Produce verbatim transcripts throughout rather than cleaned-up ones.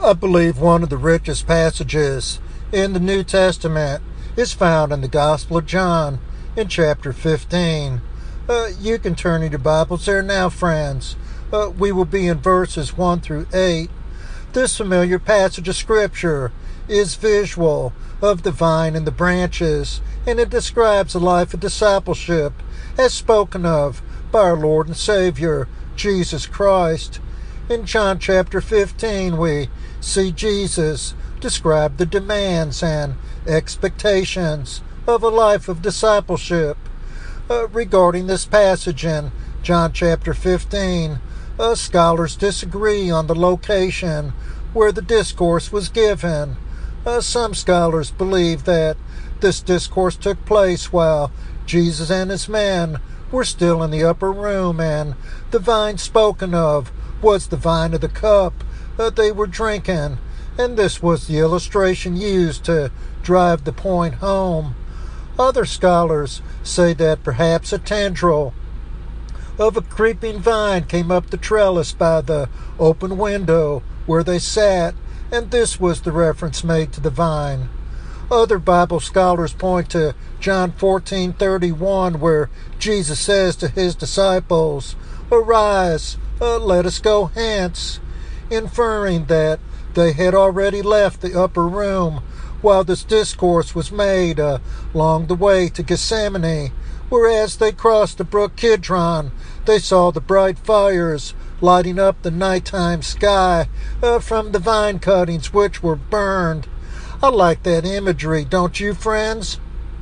I believe one of the richest passages in the New Testament is found in the Gospel of John in chapter fifteen. Uh, you can turn in your Bibles there now, friends. Uh, we will be in verses one through eight. This familiar passage of Scripture is visual of the vine and the branches, and it describes a life of discipleship as spoken of by our Lord and Savior, Jesus Christ. In John chapter fifteen, we see Jesus describe the demands and expectations of a life of discipleship. Uh, regarding this passage in John chapter fifteen, uh, scholars disagree on the location where the discourse was given. Uh, some scholars believe that this discourse took place while Jesus and his men were still in the upper room, and the vine spoken of was the vine of the cup that they were drinking, and this was the illustration used to drive the point home. Other scholars say that perhaps a tendril of a creeping vine came up the trellis by the open window where they sat, and this was the reference made to the vine. Other Bible scholars point to John fourteen thirty-one, where Jesus says to his disciples, "Arise, uh, let us go hence," inferring that they had already left the upper room while this discourse was made uh, along the way to Gethsemane, whereas they crossed the brook Kidron, they saw the bright fires lighting up the nighttime sky uh, from the vine cuttings which were burned. I like that imagery, don't you, friends?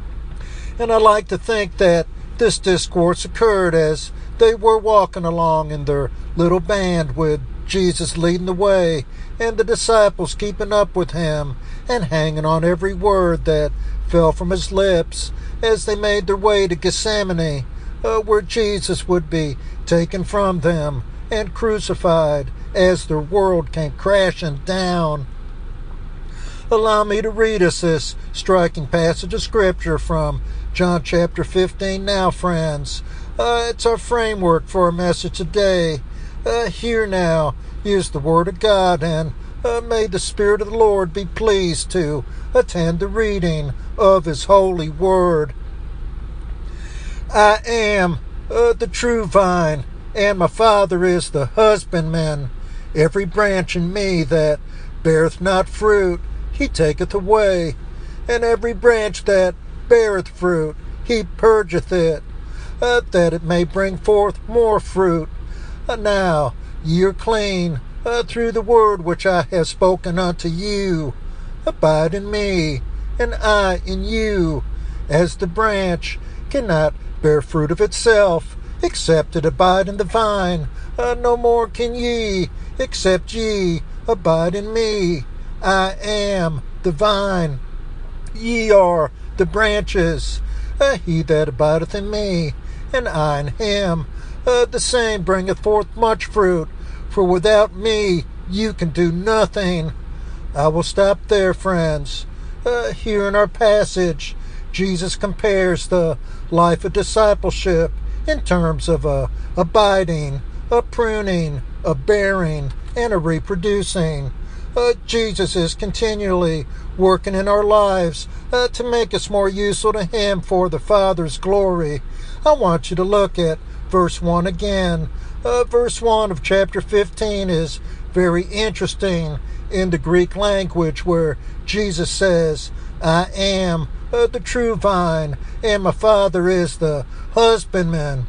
And I like to think that this discourse occurred as they were walking along in their little band with Jesus leading the way and the disciples keeping up with him and hanging on every word that fell from his lips as they made their way to Gethsemane, uh, where Jesus would be taken from them and crucified as their world came crashing down. Allow me to read us this striking passage of Scripture from John chapter fifteen now, friends. Uh, it's our framework for our message today. Uh, hear now is the Word of God, and uh, may the Spirit of the Lord be pleased to attend the reading of His holy Word. I am uh, the true vine, and my Father is the husbandman. Every branch in me that beareth not fruit, He taketh away, and every branch that beareth fruit, He purgeth it, uh, that it may bring forth more fruit. Uh, now ye are clean uh, through the word which I have spoken unto you. Abide in me, and I in you, as the branch cannot bear fruit of itself, except it abide in the vine. Uh, no more can ye, except ye abide in me. I am the vine, ye are the branches. Uh, he that abideth in me, and I in him, uh, the same bringeth forth much fruit, for without me you can do nothing. I will stop there, friends. Uh, here in our passage, Jesus compares the life of discipleship in terms of a abiding, a pruning, a bearing, and a reproducing. Uh, Jesus is continually working in our lives uh, to make us more useful to Him for the Father's glory. I want you to look at verse one again. Uh, verse one of chapter fifteen is very interesting in the Greek language, where Jesus says, I am uh, the true vine, and my Father is the husbandman.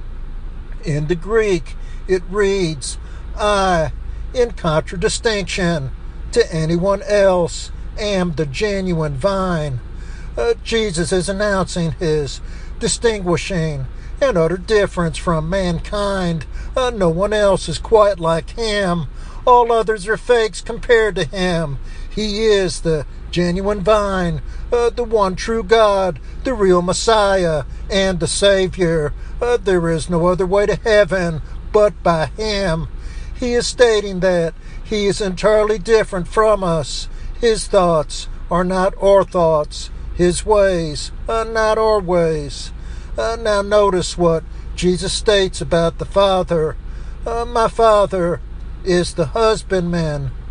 In the Greek, it reads, I, in contradistinction to anyone else, am the genuine vine. Uh, Jesus is announcing his distinguishing and utter difference from mankind. Uh, no one else is quite like him. All others are fakes compared to him. He is the genuine vine, uh, the one true God, the real Messiah, and the Savior. Uh, there is no other way to heaven but by him. He is stating that he is entirely different from us. His thoughts are not our thoughts. His ways are not our ways. Uh, now notice what Jesus states about the Father. Uh, my Father is the husbandman.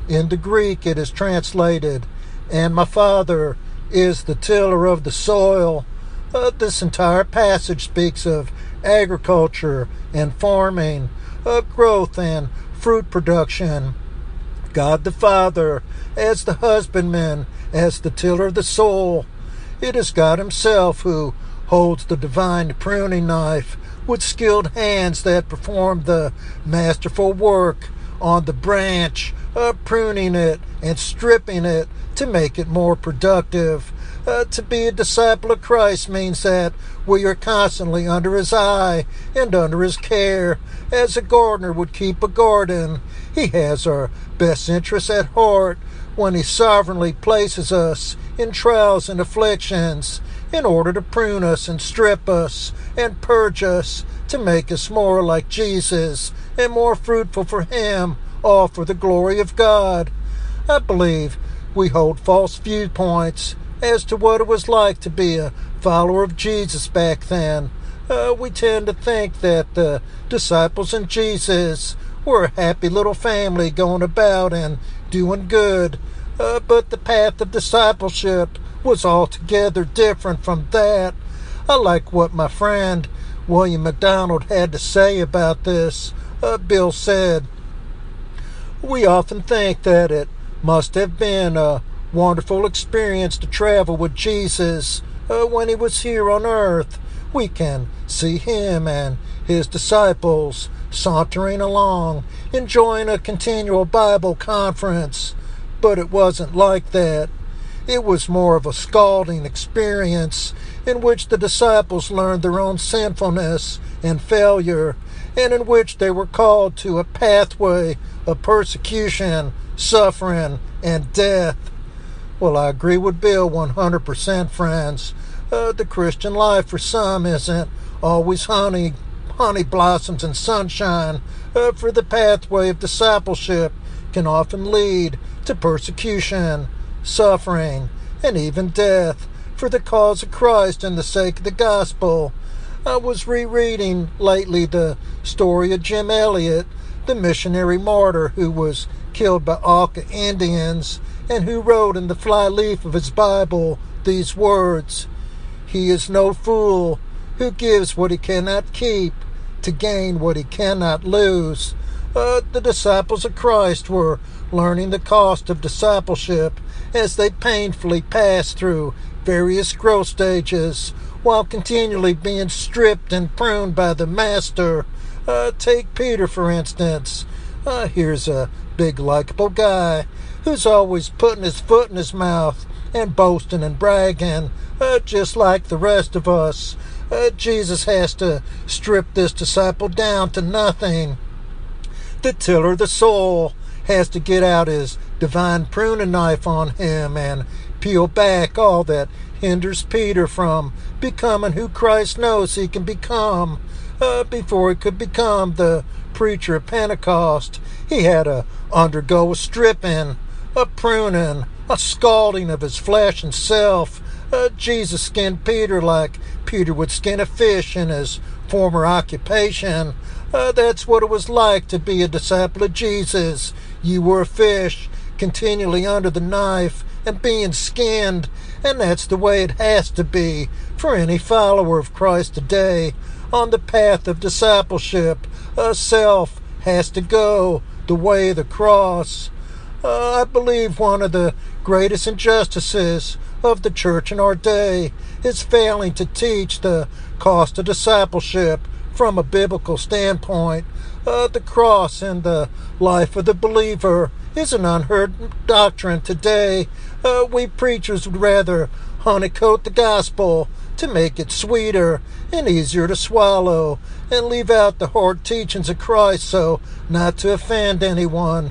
In the Greek it is translated, and my Father is the tiller of the soil. Uh, this entire passage speaks of agriculture and farming, uh, growth and fruit production. God the Father as the husbandman, as the tiller of the soil. It is God himself who holds the divine pruning knife with skilled hands that perform the masterful work on the branch, uh, pruning it and stripping it to make it more productive. Uh, to be a disciple of Christ means that we are constantly under his eye and under his care. As a gardener would keep a garden, he has our best interests at heart when he sovereignly places us in trials and afflictions in order to prune us and strip us and purge us to make us more like Jesus and more fruitful for him, all for the glory of God. I believe we hold false viewpoints as to what it was like to be a follower of Jesus back then. Uh, we tend to think that the disciples and Jesus were a happy little family going about and doing good. Uh, but the path of discipleship was altogether different from that. I like what my friend William MacDonald had to say about this. Uh, Bill said, "We often think that it must have been a wonderful experience to travel with Jesus uh, when he was here on earth. We can see him and his disciples sauntering along, enjoying a continual Bible conference. But it wasn't like that. It was more of a scalding experience in which the disciples learned their own sinfulness and failure, and in which they were called to a pathway of persecution, suffering, and death." Well, I agree with Bill one hundred percent, friends. Uh, the Christian life for some isn't always honey, honey blossoms and sunshine, uh, for the pathway of discipleship can often lead to persecution, suffering, and even death for the cause of Christ and the sake of the gospel. I was rereading lately the story of Jim Elliot, the missionary martyr who was killed by Auca Indians and who wrote in the flyleaf of his Bible these words, "He is no fool who gives what he cannot keep to gain what he cannot lose." Uh, the disciples of Christ were learning the cost of discipleship as they painfully passed through various growth stages while continually being stripped and pruned by the Master. Uh, take Peter, for instance. Uh, here's a big, likable guy who's always putting his foot in his mouth and boasting and bragging, uh, just like the rest of us. Uh, Jesus has to strip this disciple down to nothing. The tiller of the soul has to get out his divine pruning knife on him and peel back all that hinders Peter from becoming who Christ knows he can become. Uh, before he could become the preacher of Pentecost, he had to undergo a stripping, a pruning, a scalding of his flesh and self. Uh, Jesus skinned Peter like Peter would skin a fish in his former occupation. Uh, that's what it was like to be a disciple of Jesus. You were a fish, continually under the knife and being skinned, and that's the way it has to be for any follower of Christ today. On the path of discipleship, a self has to go the way of the cross. Uh, I believe one of the greatest injustices of the church in our day is failing to teach the cost of discipleship from a biblical standpoint. Uh, the cross and the life of the believer is an unheard doctrine today. Uh, we preachers would rather honeycoat the gospel to make it sweeter and easier to swallow and leave out the hard teachings of Christ so not to offend anyone.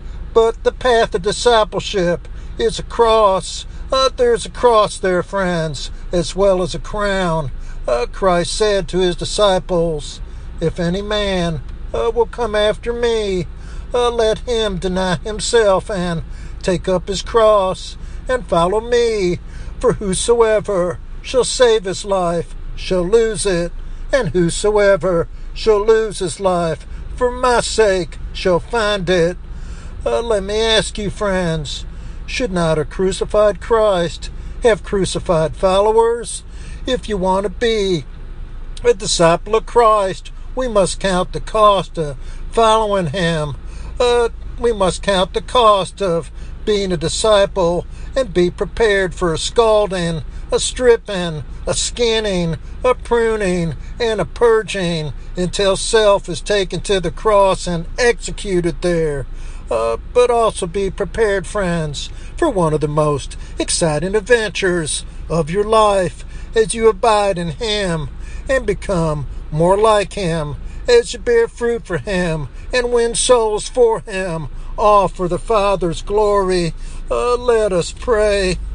But the path of discipleship is a cross. Uh, there's a cross there, friends, as well as a crown. Uh, Christ said to his disciples, "If any man uh, will come after me, uh, let him deny himself and take up his cross and follow me. For whosoever shall save his life shall lose it, and whosoever shall lose his life for my sake shall find it." Uh, let me ask you, friends, should not a crucified Christ have crucified followers? If you want to be a disciple of Christ, we must count the cost of following him. Uh, we must count the cost of being a disciple and be prepared for a scalding, a stripping, a skinning, a pruning, and a purging until self is taken to the cross and executed there. Uh, but also be prepared, friends, for one of the most exciting adventures of your life as you abide in him and become more like him, as you bear fruit for him and win souls for him, all for the Father's glory. Uh, let us pray.